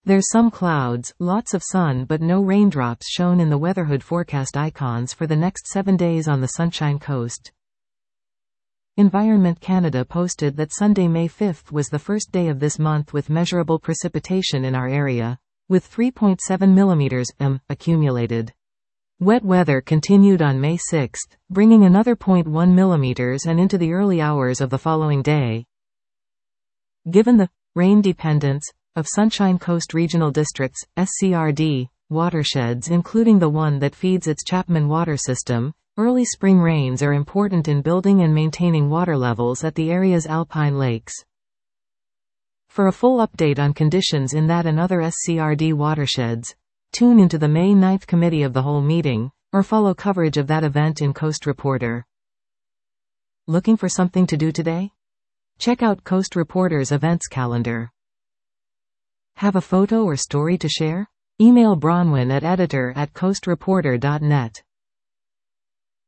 There's some clouds, lots of sun but no raindrops shown in the Weatherhood forecast icons for the next 7 days on the Sunshine Coast. Environment Canada posted that Sunday, May 5 was the first day of this month with measurable precipitation in our area, with 3.7 mm accumulated. Wet weather continued on May 6, bringing another 0.1 mm and into the early hours of the following day. Given the rain dependence of Sunshine Coast Regional District's SCRD watersheds, including the one that feeds its Chapman water system, early spring rains are important in building and maintaining water levels at the area's alpine lakes. For a full update on conditions in that and other SCRD watersheds, tune into the May 9 Committee of the Whole meeting, or follow coverage of that event in Coast Reporter. Looking for something to do today? Check out Coast Reporter's events calendar. Have a photo or story to share? Email Bronwyn at editor@coastreporter.net.